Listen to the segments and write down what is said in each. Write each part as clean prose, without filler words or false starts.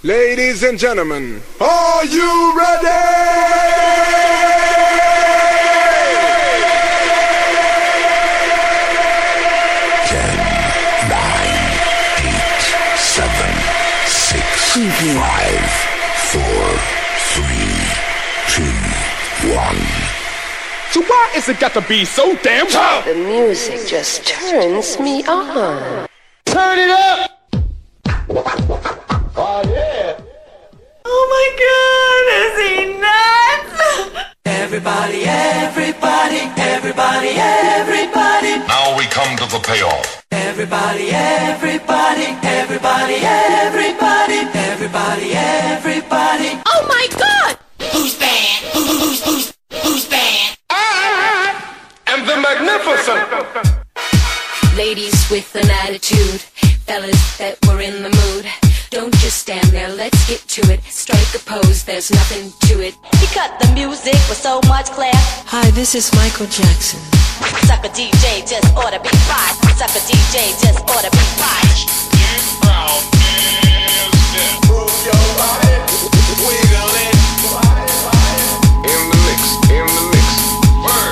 Ladies and gentlemen, are you ready? 10, 9, 8, 7, 6, 5, 4, 3, 2, 1. So why is it got to be so damn tough? The music just turns me on. Turn it up! Oh yeah! Oh my God, is he nuts? Everybody, everybody, everybody, everybody. Now we come to the payoff. Everybody, everybody, everybody, everybody, everybody, everybody. Oh my God! Who's bad? Who's bad? And the magnificent! Ladies with an attitude, fellas that were in the mood. Don't just stand there, let's get to it. Strike a pose, there's nothing to it. He cut the music with so much class. Hi, this is Michael Jackson. Sucker DJ just ought to be fired. Sucker DJ just ought to be fired. Move your body, wiggle it. In the mix, in the mix. Word.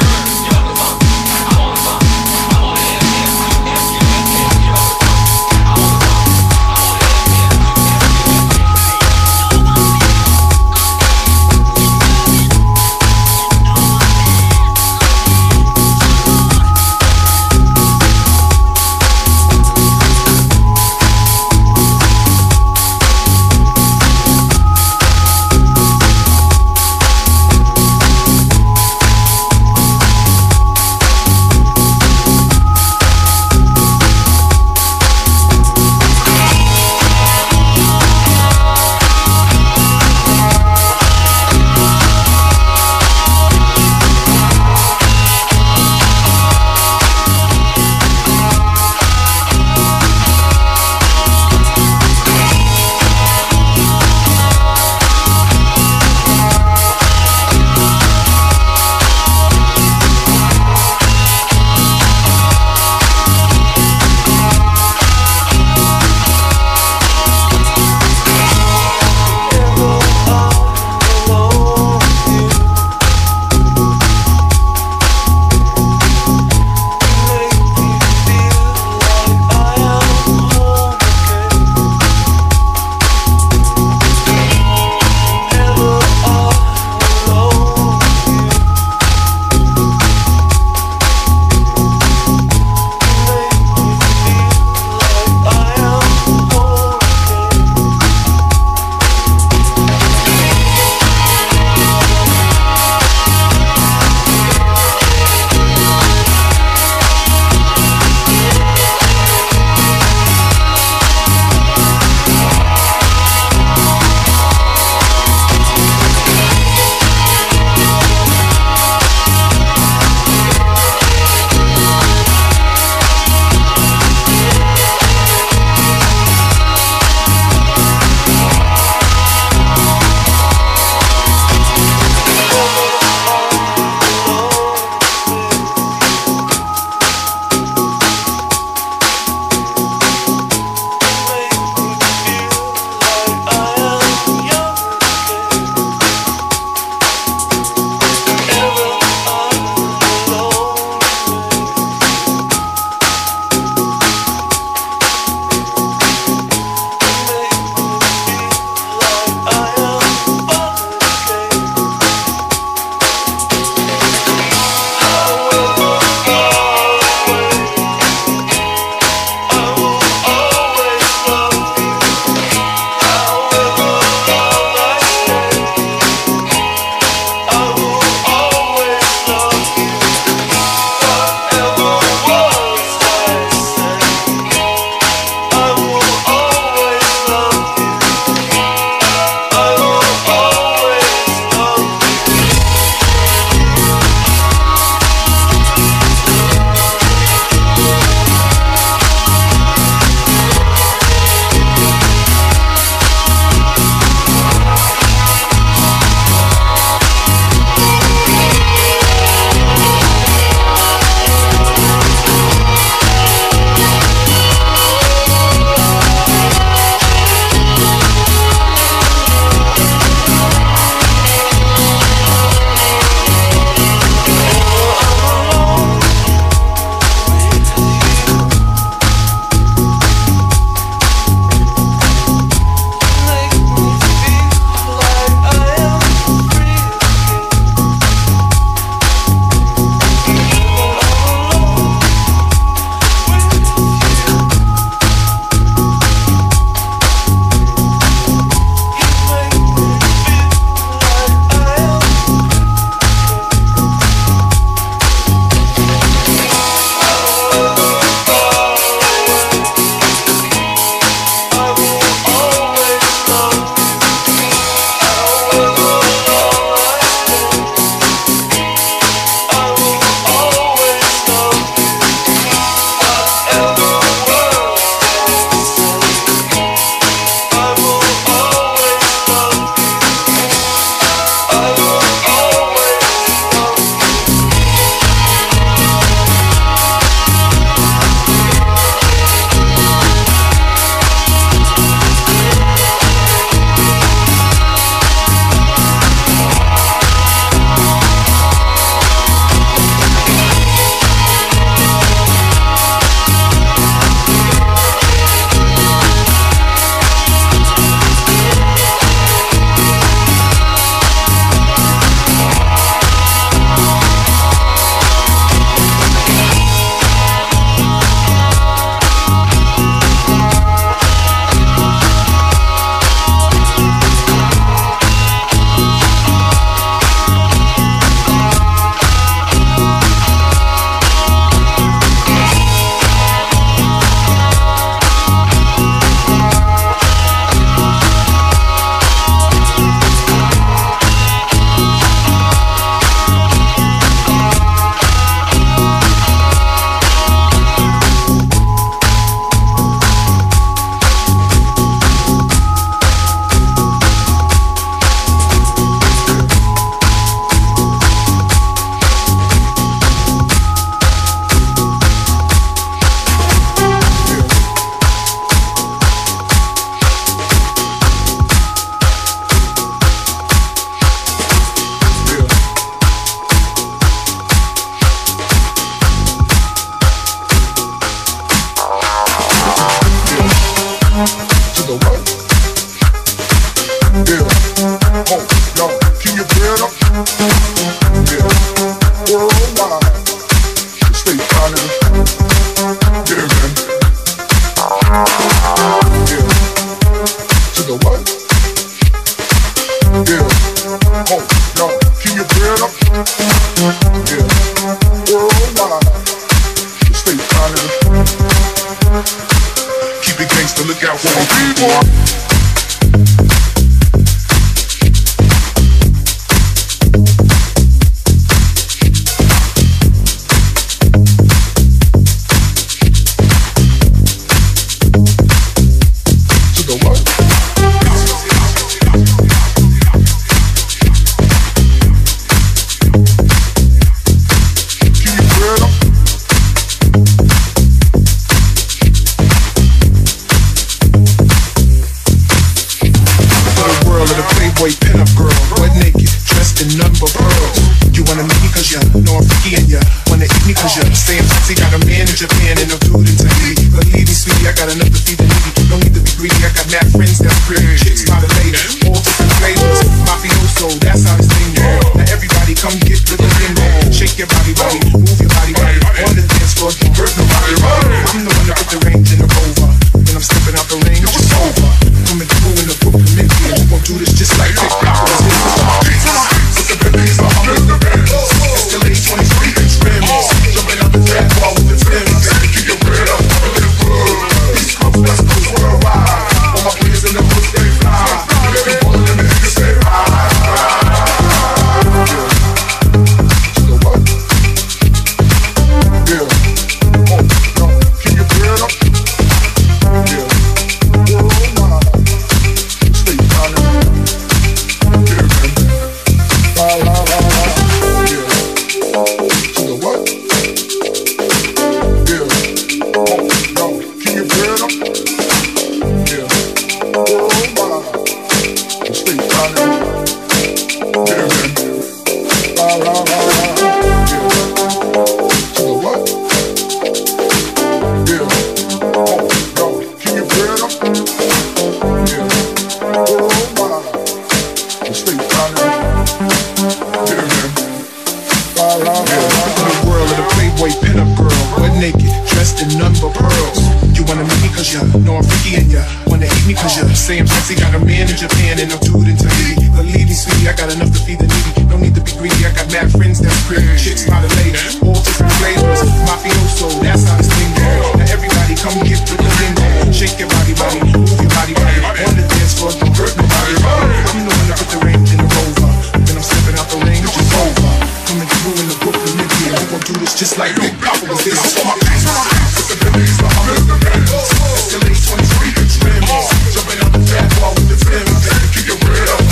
Just like Big Papa was this for my face. Disabilities, the hummers, the bands. Escalate 23 and trims. Jumping out the fat wall with the flames. Keep your word up.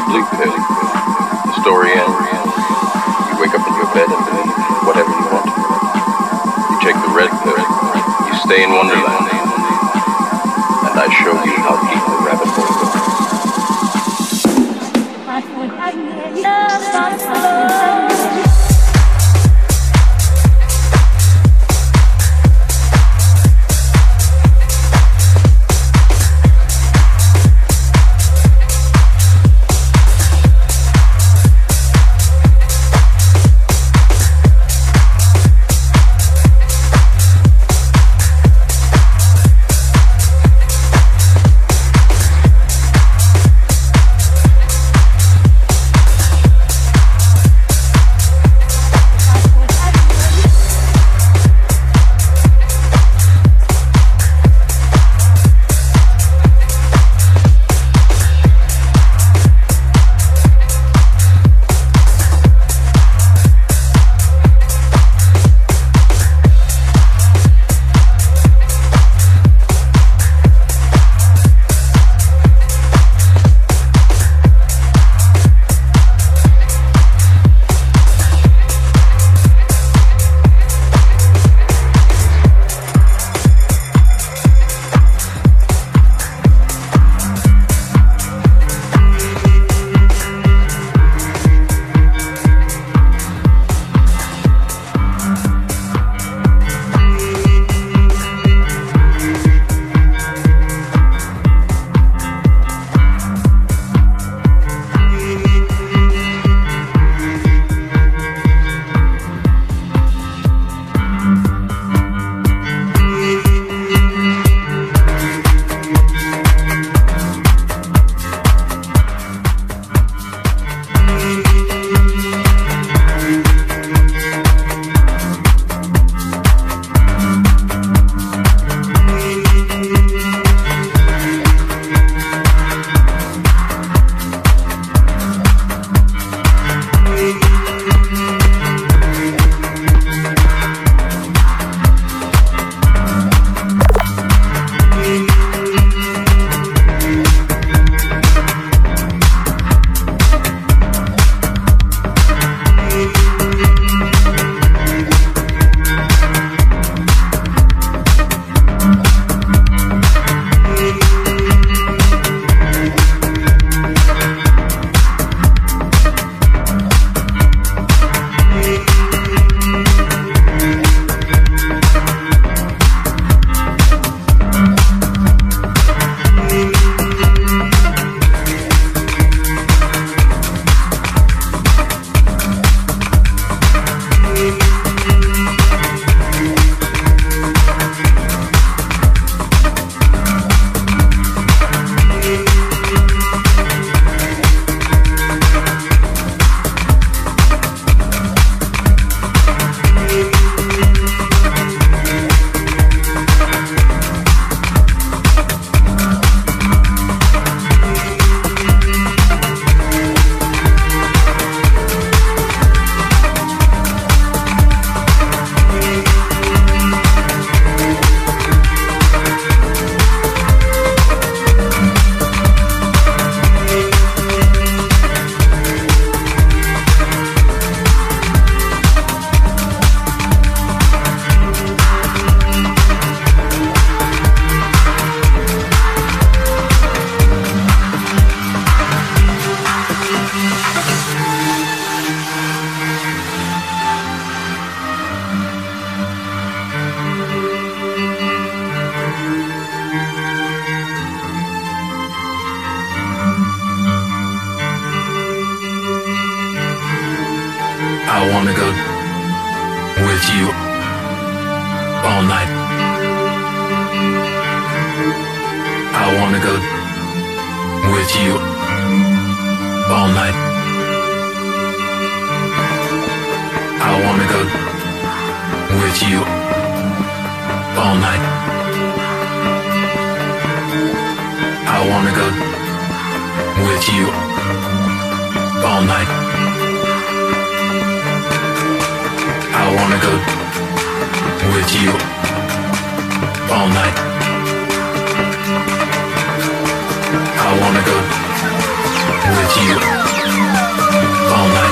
sleep pit. The story ends. You wake up in your bed and believe whatever you want. You take the red pill. You stay in Wonderland. And I show you how deep the rabbit hole goes. I wanna go with you all night. I wanna go with you all night. I wanna go with you all night. I wanna go with you all night. I wanna go with you all night. I wanna go with you all night.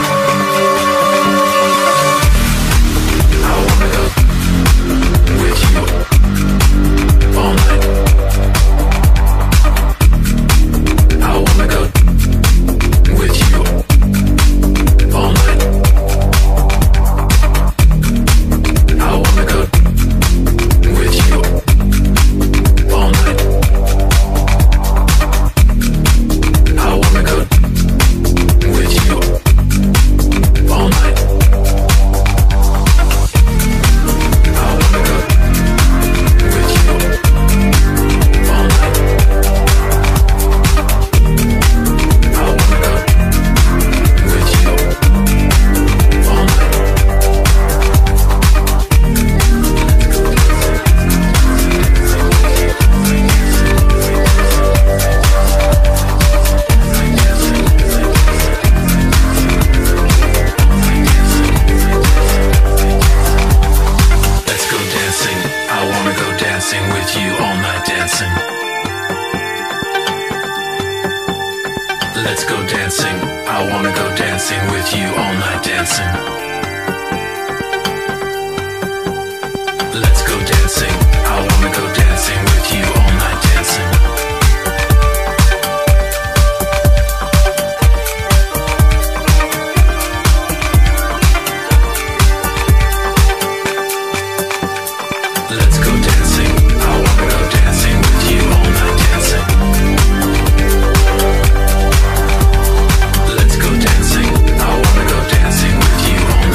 I wanna go with you all night. I wanna go with you all night. I wanna go with you all night. I wanna go with you all night. I wanna go with you all night. I wanna go with you all night. Let's go dancing. I wanna go dancing with you all night dancing. Let's go dancing. I wanna go dancing with you all night dancing. Let's go dancing. I wanna go dancing with you all night dancing. Let's go dancing. I wanna go dancing with you all night dancing. Let's go dancing. I wanna go dancing with you all night.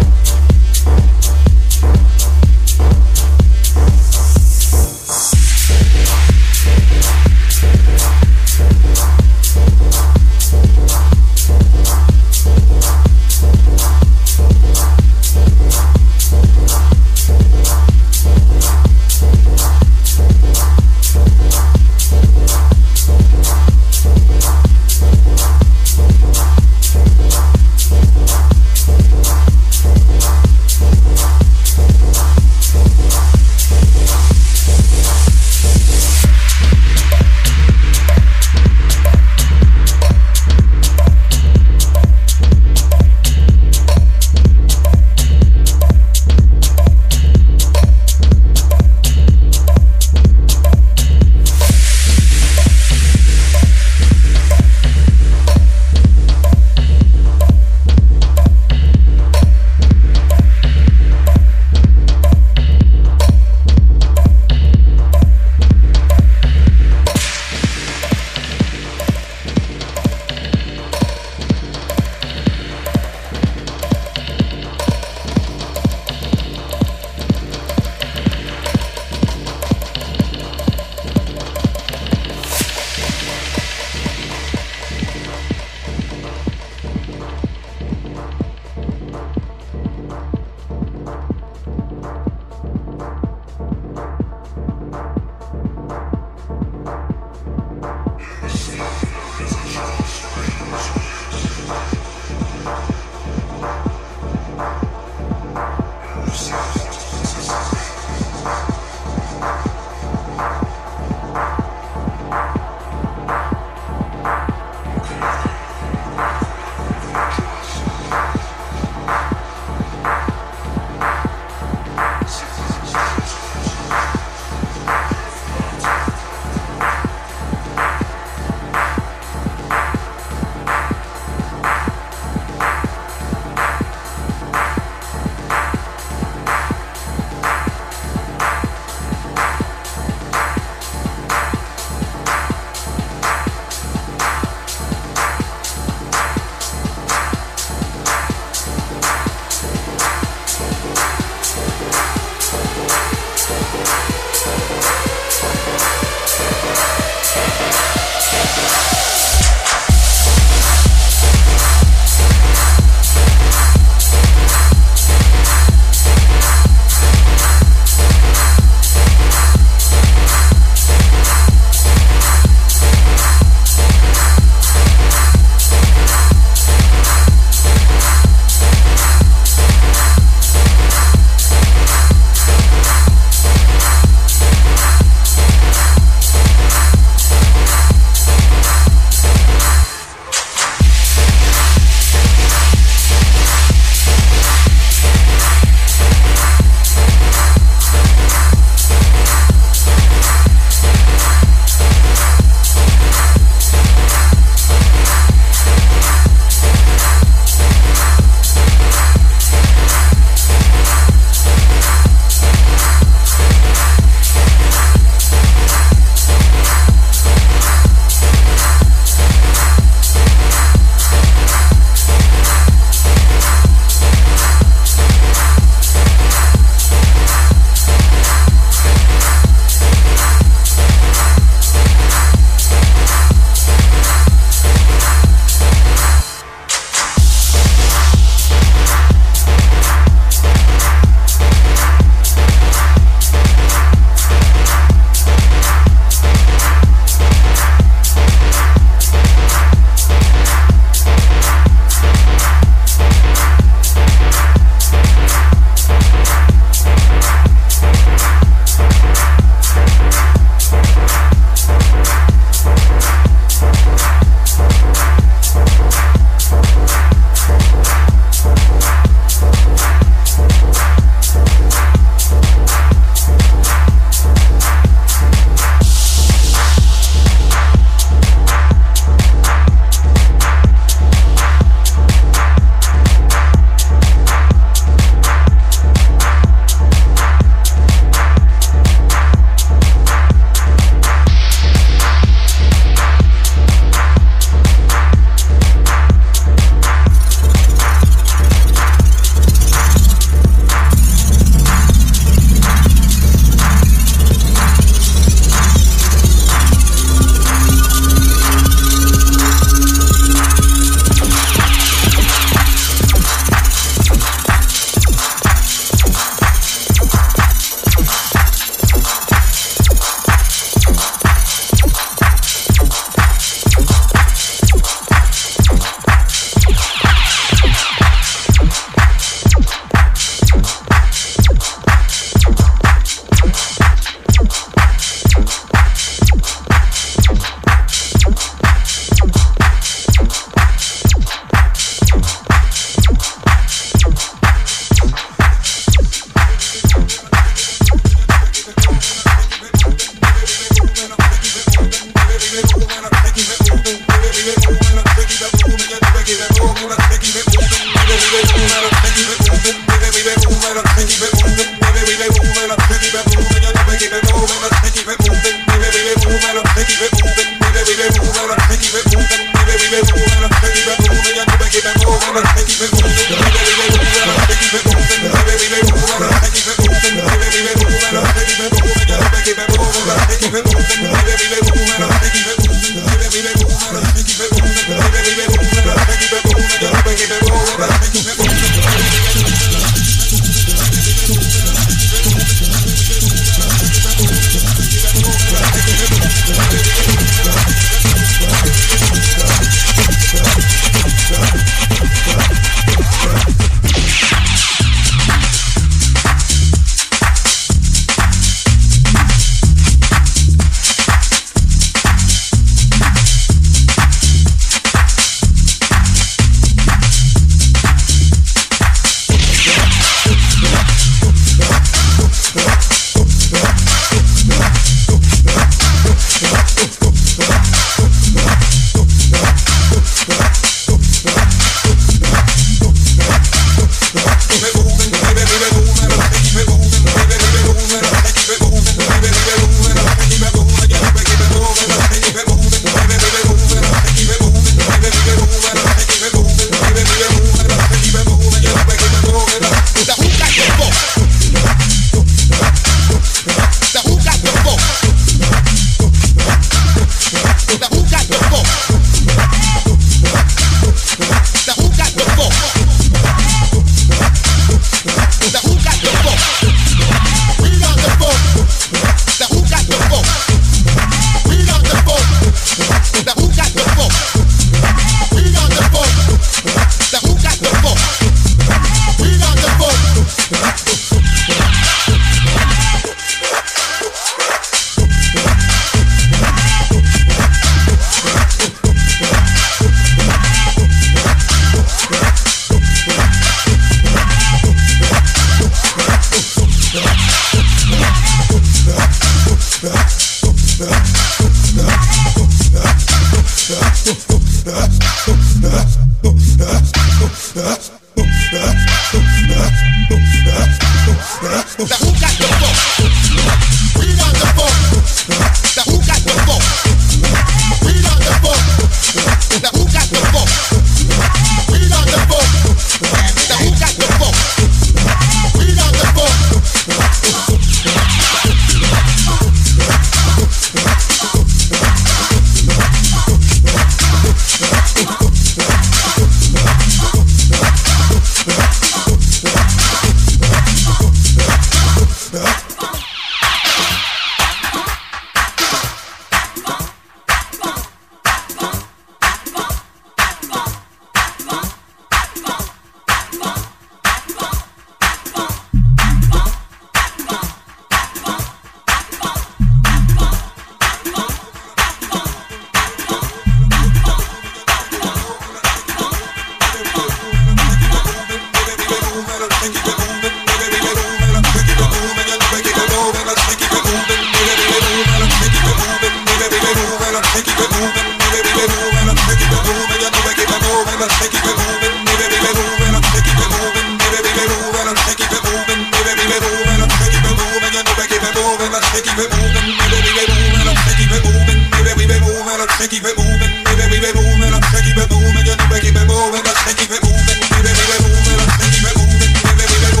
Keep it moving, baby, keep it moving, keep it moving, you know, keep it moving, keep it moving, baby, keep it moving, keep it moving, baby.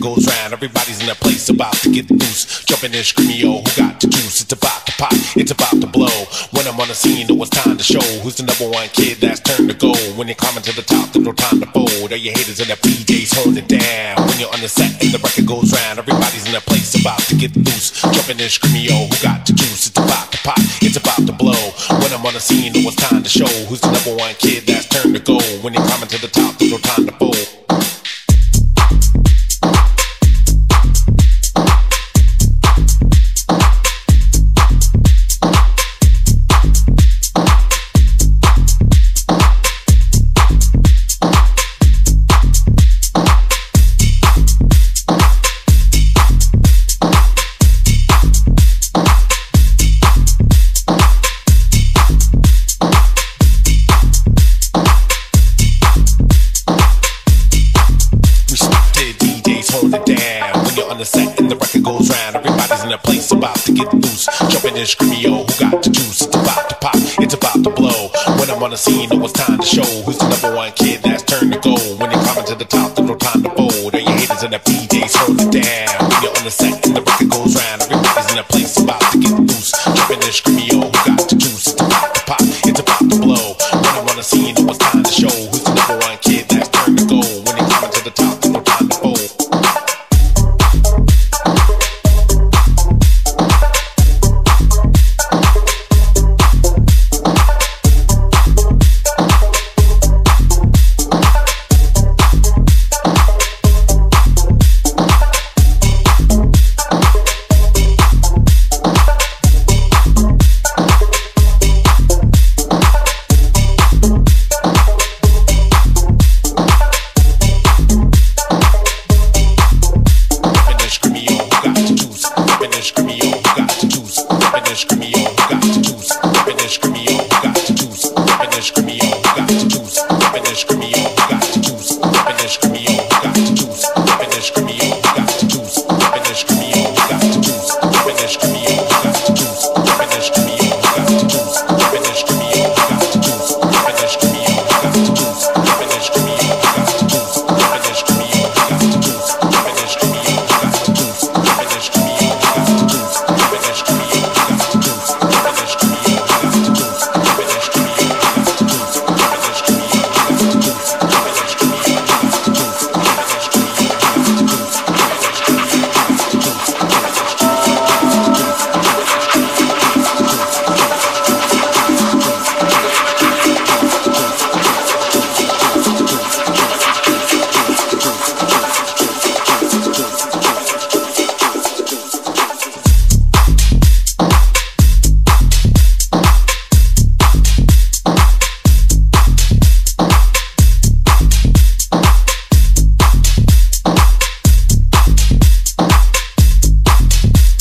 goes round. Everybody's in that place about to get loose. Jumping and screaming, yo, who got the juice? It's about to pop, it's about to blow. When I'm on the scene, know it's time to show who's the number one kid that's turned to gold. When you're climbing to the top, there's no time to fold. All your haters in the PJs holding it down. When you're on the set and the record goes round, everybody's in that place about to get loose. Jumping and screaming, yo, who got the juice? It's about to pop, it's about to blow. When I'm on the scene, know it's time to show who's the number one kid that's turned to gold. When you're climbing to the top, there's no time to fold. Jumping and screaming, yo, who got the juice? It's about to pop, it's about to blow. When I'm on the scene, know it's time to show who's the number one kid that's turned to gold. When you're climbing to the top, there's no time to fold. All your haters in the PJs hold it down. When you're on the set and the record goes round, everybody's in that place about to get loose. Jumping and screaming, yo, who got the juice? It's about to pop, it's about to blow. When I'm on the scene, know it's time to show who's the number one kid that's turned to gold. When you're climbing to the top, there's no time to fold.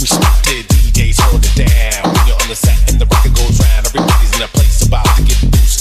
Set and the record goes round, everybody's in a place about to get loose.